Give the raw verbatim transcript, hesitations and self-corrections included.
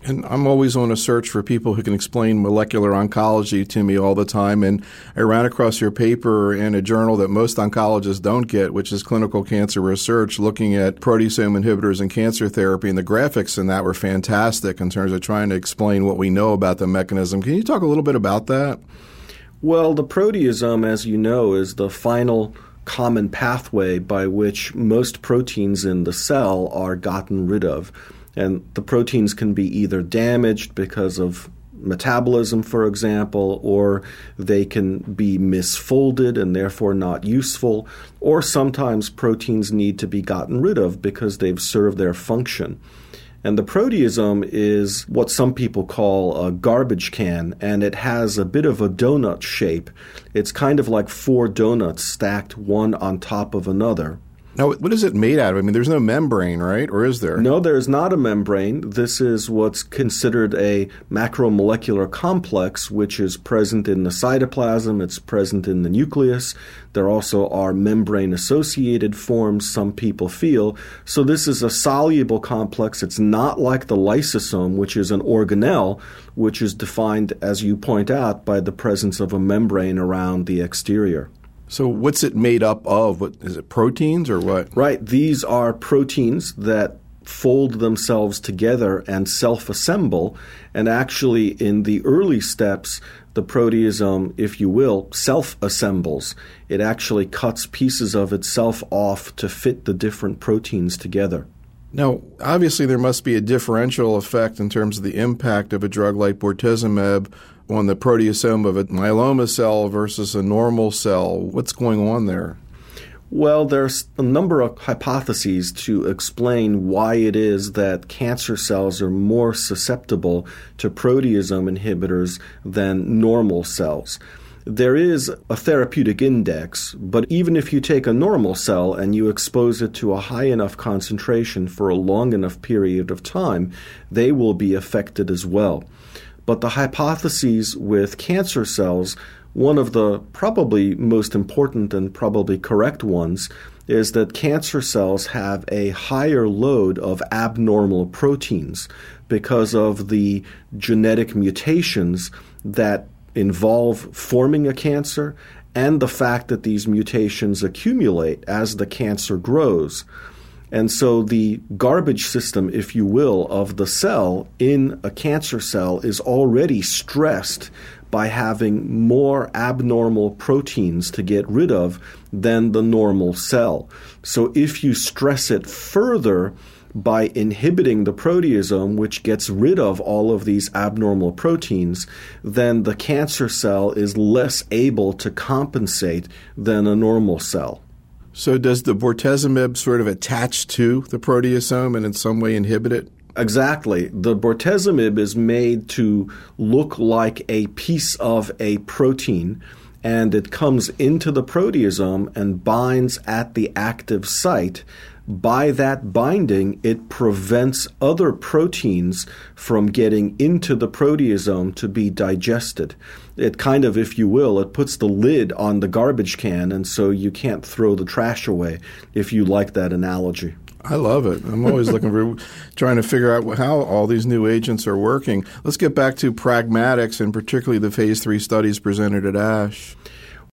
And I'm always on a search for people who can explain molecular oncology to me all the time. And I ran across your paper in a journal that most oncologists don't get, which is Clinical Cancer Research, looking at proteasome inhibitors in cancer therapy. And the graphics in that were fantastic in terms of trying to explain what we know about the mechanism. Can you talk a little bit about that? Well, the proteasome, as you know, is the final common pathway by which most proteins in the cell are gotten rid of. And the proteins can be either damaged because of metabolism, for example, or they can be misfolded and therefore not useful, or sometimes proteins need to be gotten rid of because they've served their function. And the proteasome is what some people call a garbage can, and it has a bit of a donut shape. It's kind of like four donuts stacked one on top of another. Now, what is it made out of? I mean, there's no membrane, right? Or is there? No, there's not a membrane. This is what's considered a macromolecular complex, which is present in the cytoplasm. It's present in the nucleus. There also are membrane-associated forms, some people feel. So this is a soluble complex. It's not like the lysosome, which is an organelle, which is defined, as you point out, by the presence of a membrane around the exterior. So what's it made up of? What is it, proteins or what? Right. These are proteins that fold themselves together and self-assemble. And actually, in the early steps, the proteasome, if you will, self-assembles. It actually cuts pieces of itself off to fit the different proteins together. Now, obviously, there must be a differential effect in terms of the impact of a drug like bortezomib on the proteasome of a myeloma cell versus a normal cell. What's going on there? Well, there's a number of hypotheses to explain why it is that cancer cells are more susceptible to proteasome inhibitors than normal cells. There is a therapeutic index, but even if you take a normal cell and you expose it to a high enough concentration for a long enough period of time, they will be affected as well. But the hypotheses with cancer cells, one of the probably most important and probably correct ones, is that cancer cells have a higher load of abnormal proteins because of the genetic mutations that involve forming a cancer and the fact that these mutations accumulate as the cancer grows. And so the garbage system, if you will, of the cell in a cancer cell is already stressed by having more abnormal proteins to get rid of than the normal cell. So if you stress it further by inhibiting the proteasome, which gets rid of all of these abnormal proteins, then the cancer cell is less able to compensate than a normal cell. So does the bortezomib sort of attach to the proteasome and in some way inhibit it? Exactly. The bortezomib is made to look like a piece of a protein, and it comes into the proteasome and binds at the active site. By that binding, it prevents other proteins from getting into the proteasome to be digested. It kind of, if you will, it puts the lid on the garbage can, and so you can't throw the trash away, if you like that analogy. I love it. I'm always looking for trying to figure out how all these new agents are working. Let's get back to pragmatics and particularly the phase three studies presented at ASH.